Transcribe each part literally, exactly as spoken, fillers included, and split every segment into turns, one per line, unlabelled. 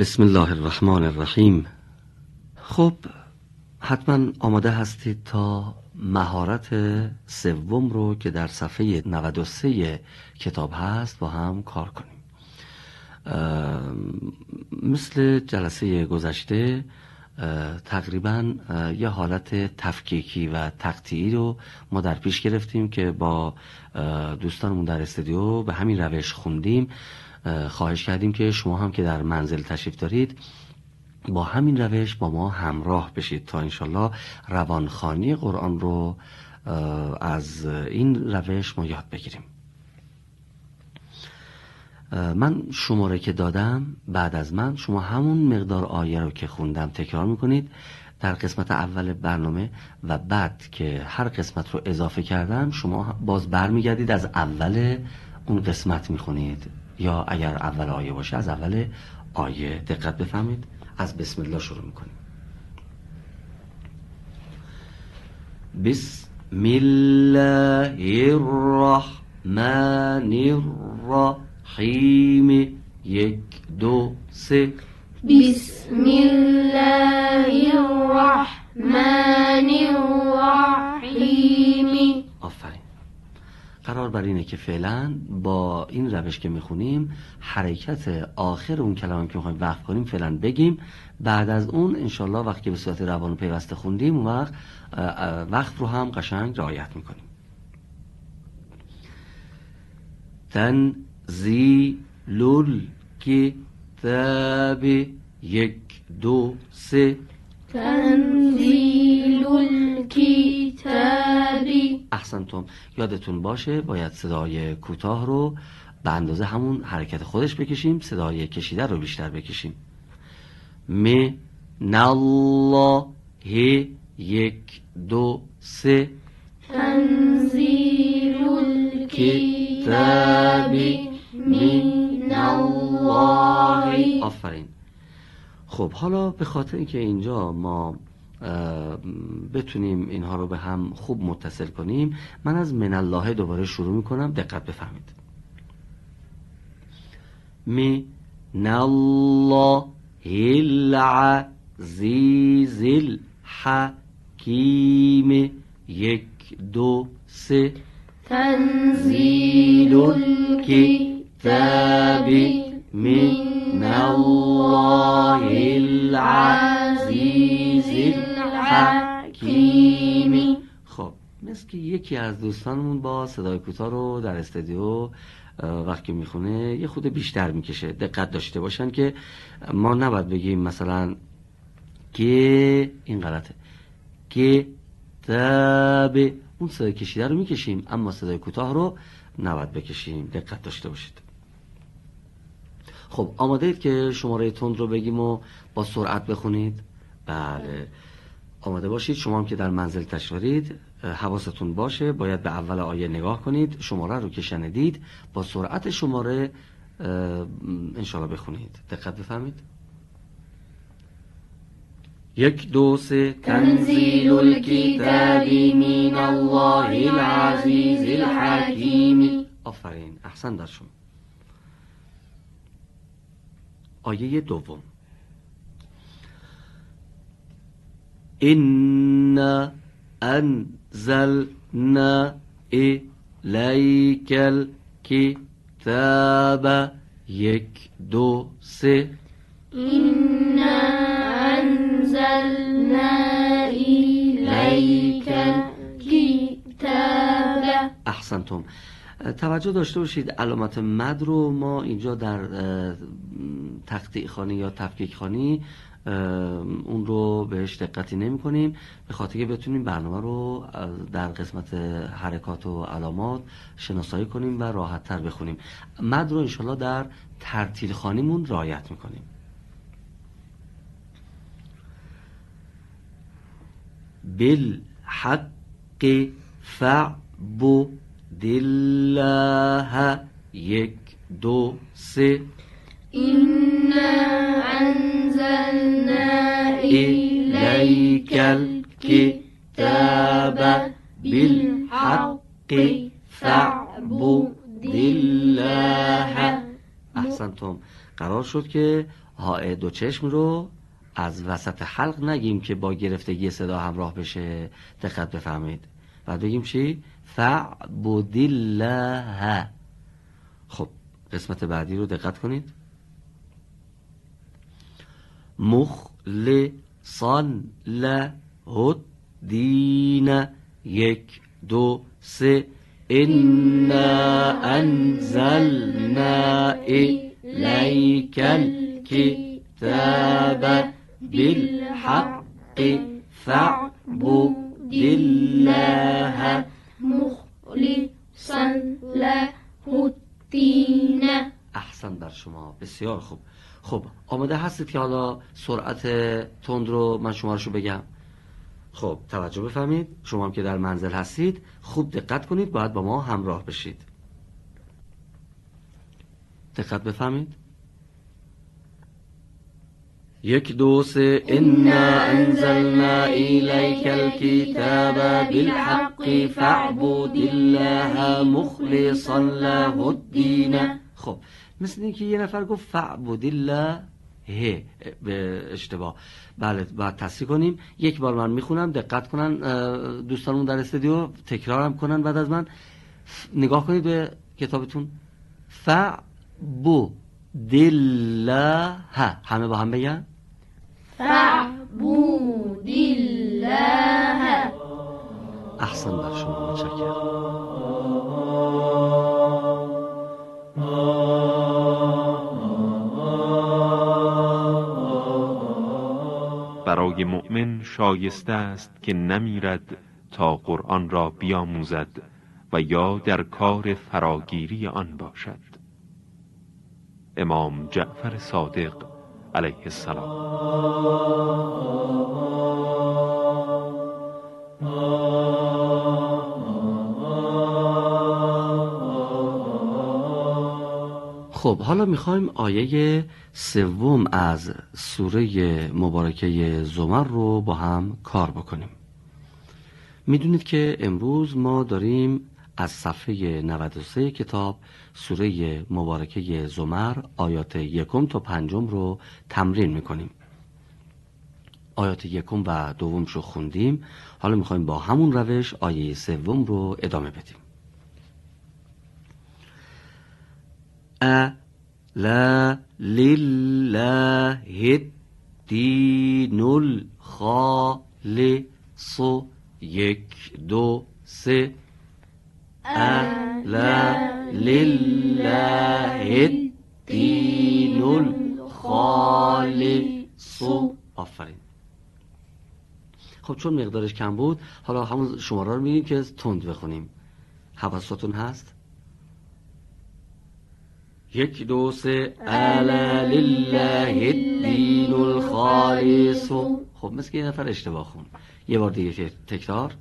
بسم الله الرحمن الرحیم. خب حتما آماده هستید تا مهارت سوم رو که در صفحه نود و سه کتاب هست با هم کار کنیم. مثل جلسه گذشته تقریبا یه حالت تفکیکی و تقطیعی رو ما در پیش گرفتیم که با دوستانمون در استودیو به همین روش خوندیم. خواهش کردیم که شما هم که در منزل تشریف دارید با همین روش با ما همراه بشید تا انشالله روانخوانی قرآن رو از این روش ما یاد بگیریم. من شماره که دادم بعد از من شما همون مقدار آیه رو که خوندم تکرار میکنید در قسمت اول برنامه و بعد که هر قسمت رو اضافه کردم شما باز برمیگردید از اول اون قسمت میخونید، یا اگر اول آیه باشه از اول آیه. دقت بفهمید. از بسم الله شروع میکنیم. بسم الله الرحمن الرحیم. یک دو سه.
بسم الله الرحمن الرحیم.
آفرین. قرار بر اینه که فعلا با این روش که میخونیم حرکت آخر اون کلام که میخوایم وقف کنیم فعلا بگیم، بعد از اون انشالله وقتی که به صورت روان و پیوسته خوندیم اون وقت وقف رو هم قشنگ رعایت میکنیم. تنزیل الکتاب. یک دو سه.
تنزیل الکتاب.
احسنتم. یادتون باشه باید صدای کوتاه رو به اندازه همون حرکت خودش بکشیم، صدای کشیده رو بیشتر بکشیم. من الله. یک دو سه.
تنزیل الکتاب من الله.
آفرین. خب حالا به خاطر اینکه اینجا ما بتونیم اینها رو به هم خوب متصل کنیم من از من الله دوباره شروع میکنم. دقت بفهمید. من الله العزیز الحکیم. یک دو سه.
تنزیل الکتاب من الله العزیز الحکیم.
خب مثل که یکی از دوستانمون با صدای کوتاه رو در استودیو وقتی میخونه یه خود بیشتر میکشه. دقت داشته باشن که ما نباید بگیم مثلا که این غلطه که تاب، اون صدای کشیده رو میکشیم اما صدای کوتاه رو نباید بکشیم. دقت داشته باشید. خب آماده اید که شماره تند رو بگیم و با سرعت بخونید؟ بله آماده باشید. شما هم که در منزل تشریف حواستون باشه باید به اول آیه نگاه کنید، شماره رو که شنیدید با سرعت شماره انشالله بخونید. دقت بفهمید. یک دو سه.
تنزیل الکتاب من الله العزیز الحکیم.
آفرین. احسن در شما. آیه دوم. إنا أنزلنا إليك الكتاب. یک دو سه.
إنا أنزلنا إليك الكتاب.
احسنتم. توجه داشته باشید علامت مد رو ما اینجا در تقطیع خوانی یا تفکیک خوانی اون رو بهش دقتی نمی کنیم به خاطر که بتونیم برنامه رو در قسمت حرکات و علامات شناسایی کنیم و راحت تر بخونیم. مد رو انشالله در ترتیل خوانیمون رعایت میکنیم. بالحق فعبد الله. یک دو سه.
إنا أنزلنا إليك الكتاب بالحق فاعبد الله.
احسنتم. قرار شد که های دو چشم رو از وسط حلق نگیم که با گرفتگی صدا همراه بشه. دقت بفهمید. بعد بگیم چی؟ فعبد الله. خب قسمت بعدی رو دقت کنید. مخلصا له الدین. یک دو سه. انا انزلنا الیک الکتاب بالحق فاعبد الله
مخلصا له الدین.
احسن بر شما، بسیار خوب. خب آماده هستید که حالا سرعت تند رو من شمارشو بگم؟ خب توجه بفرمید. شما هم که در منزل هستید خوب دقت کنید، باید با ما همراه بشید. دقت بفرمید. یک دو سه. انا انزلنا الیک الکتاب بالحق فاعبد الله مخلصا له الدین. خب مثل اینکه یه نفر گفت فاعبد الله هه به اشتباه. بله باید تصحیح کنیم. یک بار من میخونم، دقت کنن دوستانمون در استودیو، تکرارم کنن بعد از من. نگاه کنید به کتابتون. فاعبد الله. همه با هم بگن
فاعبد الله.
احسن بر شما، متشکرم.
برای مؤمن شایسته است که نمیرد تا قرآن را بیاموزد و یا در کار فراگیری آن باشد. امام جعفر صادق علیه السلام.
خب حالا میخوایم آیه سوم از سوره مبارکه زمر رو با هم کار بکنیم. میدونید که امروز ما داریم از صفحه نود و سه کتاب سوره مبارکه زمر آیات یکم تا پنجم رو تمرین میکنیم. آیات یکم و دومش رو خوندیم. حالا میخوایم با همون روش آیه سوم رو ادامه بدیم. الا لله الدین الخالص. یک دو سه. الا لله الدین الخالص. آفرین. خب چون مقدارش کم بود حالا همون شماره رو میگیم که تند بخونیم. حواستون هست؟ یک دو سه. الا لله الدین الخالص. خب مثل که یه نفر اشتباه خون. یه بار دیگه تکرار.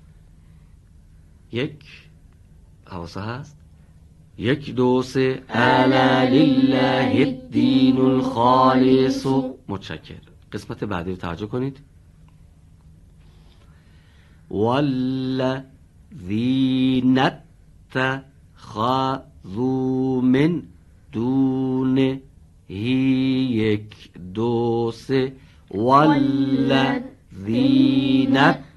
یک. حواسه هست؟ یک دو سه. الا لله الدین الخالص. متشکر. قسمت بعدی رو توجه کنید. والذین اتخذوا من دونه. یک دو سه. والذین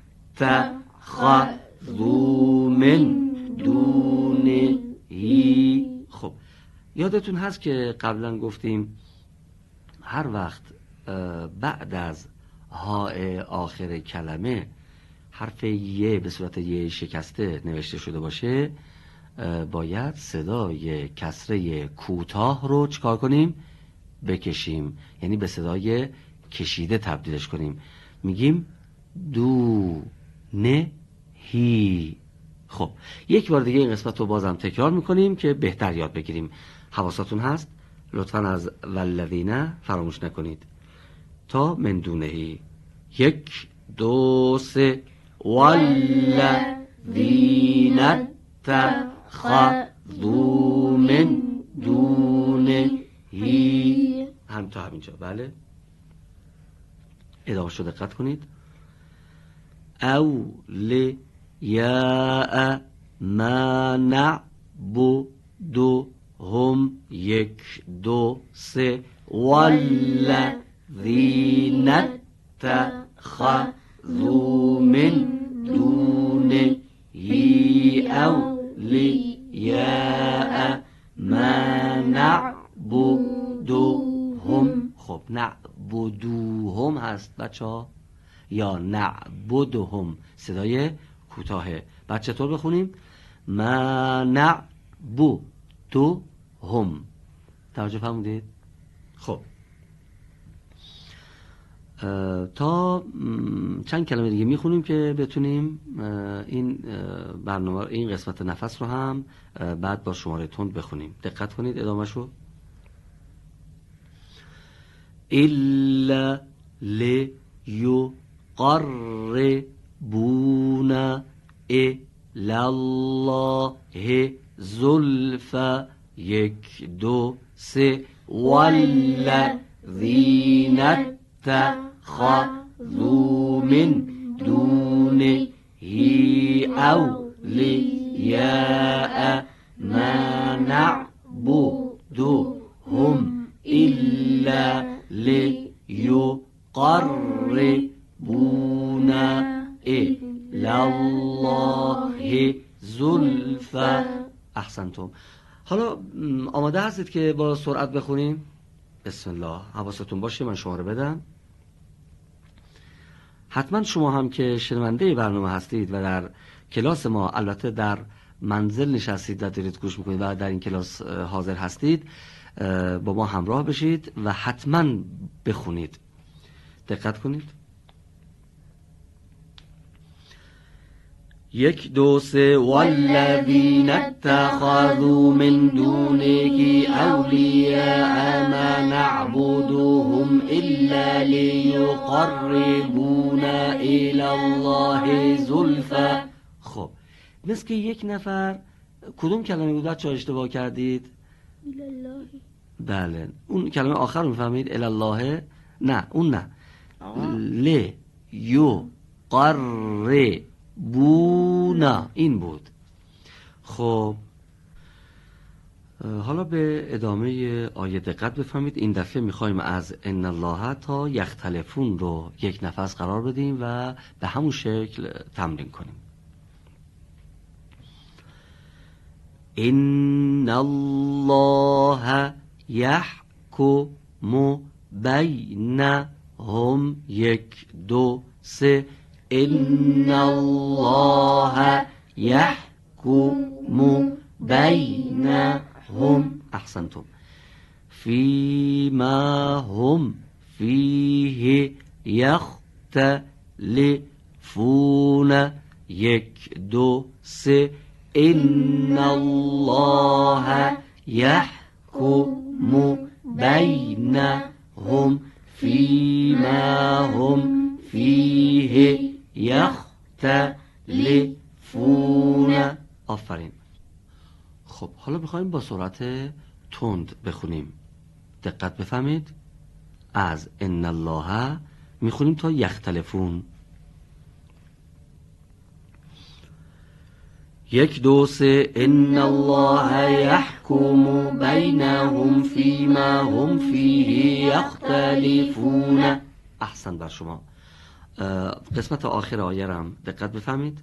اتخذوا من دونه. خب یادتون هست که قبلا گفتیم هر وقت بعد از های آخر کلمه حرف یه به صورت یه شکسته نوشته شده باشه باید صدای کسره کوتاه رو چکار کنیم؟ بکشیم. یعنی به صدای کشیده تبدیلش کنیم. میگیم دو نه هی. خب یک بار دیگه این قسمت رو بازم تکرار میکنیم که بهتر یاد بگیریم. حواستون هست؟ لطفاً از والذین فراموش نکنید تا من دونهی. یک دو سه. والذین اتخذوا من دونه. هم تا همینجا. بله ادامه شو دقت کنید. اولیاء ما نعبدهم. یک دو سه. والذین اتخذوا من دونه اولیاء ما نعبدهم. خب نعبدوهم هست بچه ها یا نعبدهم؟ صدای کوتاهه. بعد چطور بخونیم؟ ما نعبدوهم. توجه فرمودید؟ خب تا چند کلمه دیگه میخونیم که بتونیم این برنامه این قسمت نفس رو هم بعد با شماره تند بخونیم. دقت کنید ادامه شو. الا لیقربونا الی الله زلفا یک دو سه والذین اتخذوا من دونه اولیاء ما نعبدهم الا لیقربونا الی الله زلفا. احسنتم. حالا آماده هستید که با سرعت بخونیم؟ بسم الله. حواستون باشه من شما رو بدم. حتما شما هم که شنونده برنامه هستید و در کلاس ما البته در منزل نشستید و دارید گوش میکنید و در این کلاس حاضر هستید با ما همراه بشید و حتما بخونید. دقت کنید. یک دو سه والذین اتخذوا من دونه اولیاء ما نعبدهم الا لیقربونا الی الله زلفا. خب مثل که یک نفر کدوم کلمه بود بچه‌ها اشتباه کردید؟
الله.
بله اون کلمه آخر رو میفهمید؟ الی الله؟ نه اون نه. ل یو قر بونا این بود. خب حالا به ادامه آیه دقت بفهمید. این دفعه میخوایم از ان الله تا یختلفون رو یک نفس قرار بدیم و به همون شکل تمرین کنیم. ان الله یحکم بینهم یک دو سه ان الله یحکم بینهم. احسنتم. فیما هم فیه یختلفون یک دو سه ان الله یحکم بینهم فیما هم فیه یختلفون. آفرین. خب حالا میخوایم با سرعت تند بخونیم. دقت بفهمید. از ان الله میخونیم تا یختلفون. یک دو سه ان الله یحکم بینهم فیما هم فیه یختلفون. احسن بر شما. قسمت آخر آیه رم دقت بفهمید.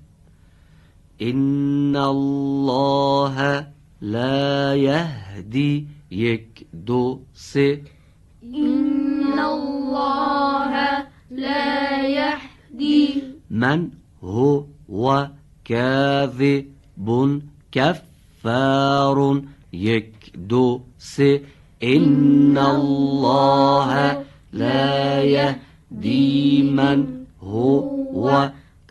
ان الله لا یهدی یک دو سه
ان الله لا یهدی
من هو و کاذب کفار یک دو سه ان الله لا یهدی من هو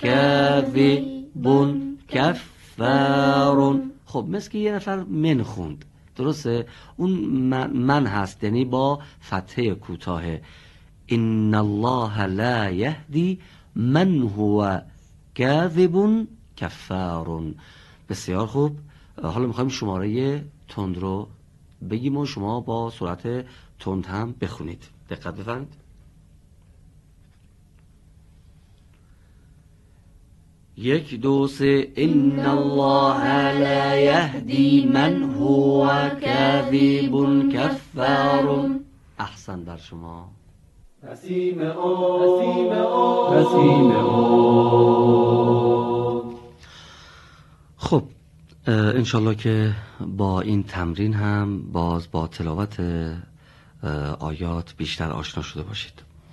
کاذب کفار. خب مثل که یه نفر من خوند درسته؟ اون من هست یعنی با فتحه کوتاه. ان الله لا یهدی من هو کاذب کفار. بسیار خوب. حالا میخوایم شماره تند رو بگیم و شما با سرعت تند هم بخونید. دقت بفرمایید. یک دو سه ان الله لا یهدی من هو کاذب کفار. احسن بر شما.
نسیم او نسیم او نسیم او.
خب انشالله که با این تمرین هم باز با تلاوت آیات بیشتر آشنا شده باشید.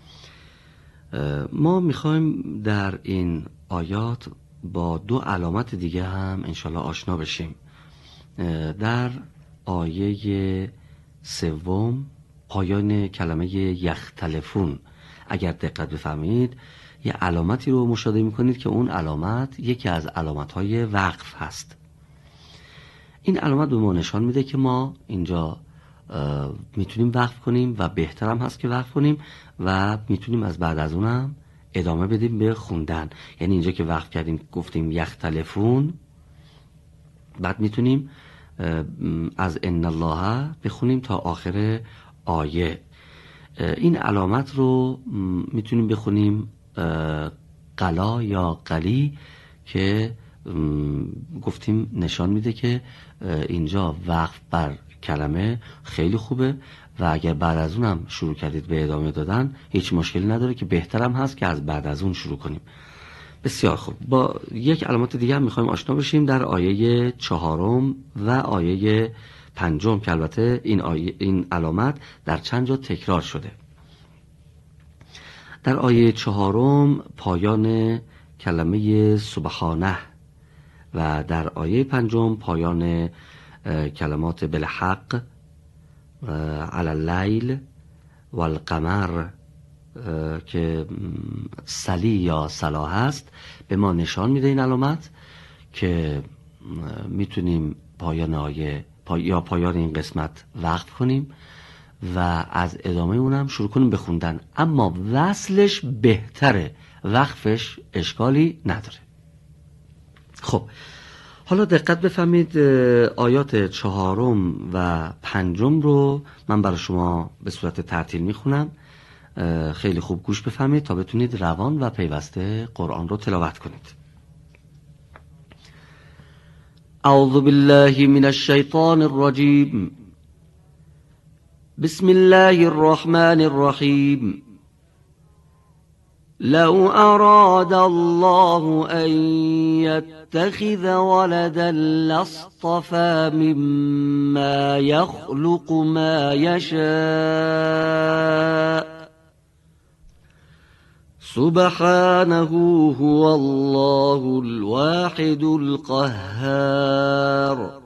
ما میخوایم در این آیات با دو علامت دیگه هم انشالله آشنا بشیم. در آیه سوم پایان کلمه یختلفون اگر دقت بفهمید یه علامتی رو مشاهده میکنید که اون علامت یکی از علامتهای وقف هست. این علامت به ما نشان میده که ما اینجا میتونیم وقف کنیم و بهترم هست که وقف کنیم و میتونیم از بعد از اونم ادامه بدیم به خوندن. یعنی اینجا که وقف کردیم گفتیم یختلفون، بعد میتونیم از ان الله بخونیم تا آخر آیه. این علامت رو میتونیم بخونیم قلا یا قلی که گفتیم نشان میده که اینجا وقف بر کلمه خیلی خوبه و اگر بعد از اونم شروع کردید به ادامه دادن هیچ مشکلی نداره که بهترم هست که از بعد از اون شروع کنیم. بسیار خوب. با یک علامت دیگه هم میخوایم آشنا بشیم در آیه چهارم و آیه پنجم که البته این, آیه این علامت در چند جا تکرار شده. در آیه چهارم پایان کلمه سبحانه و در آیه پنجم پایان کلمات بالحق علی اللیل و القمر که سلی یا صلاح است به ما نشان میده این علامت که میتونیم پایان آیه پا یا پایان این قسمت وقف کنیم و از ادامه اونم شروع کنیم به خوندن، اما وصلش بهتره، وقفش اشکالی نداره. خب حالا دقت بفهمید آیات چهارم و پنجم رو من برای شما به صورت ترتیل میخونم. خیلی خوب گوش بفهمید تا بتونید روان و پیوسته قرآن رو تلاوت کنید. اعوذ بالله من الشیطان الرجیم. بسم الله الرحمن الرحیم. لو أراد الله أن يتخذ ولدا لاصطفى مما يخلق ما يشاء سبحانه هو الله الواحد القهار.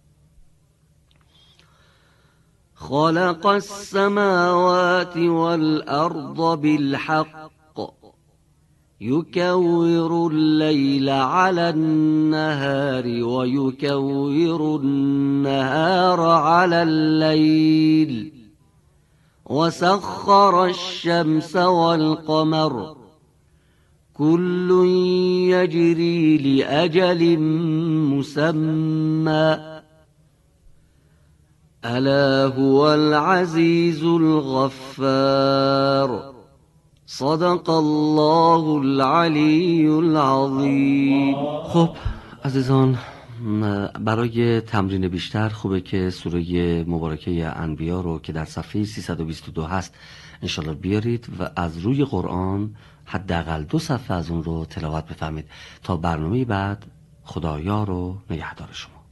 خلق السماوات والأرض بالحق يكور الليل على النهار ويكور النهار على الليل وسخر الشمس والقمر كل يجري لأجل مسمى ألا هو العزيز الغفار. صدق الله العلی العظیم. خب عزیزان، برای تمرین بیشتر خوبه که سوره مبارکه انبیا رو که در صفحه سیصد و بیست و دو هست انشالله بیارید و از روی قرآن حداقل دو صفحه از اون رو تلاوت بفهمید تا برنامه بعد. خدایا رو نگهدار شما.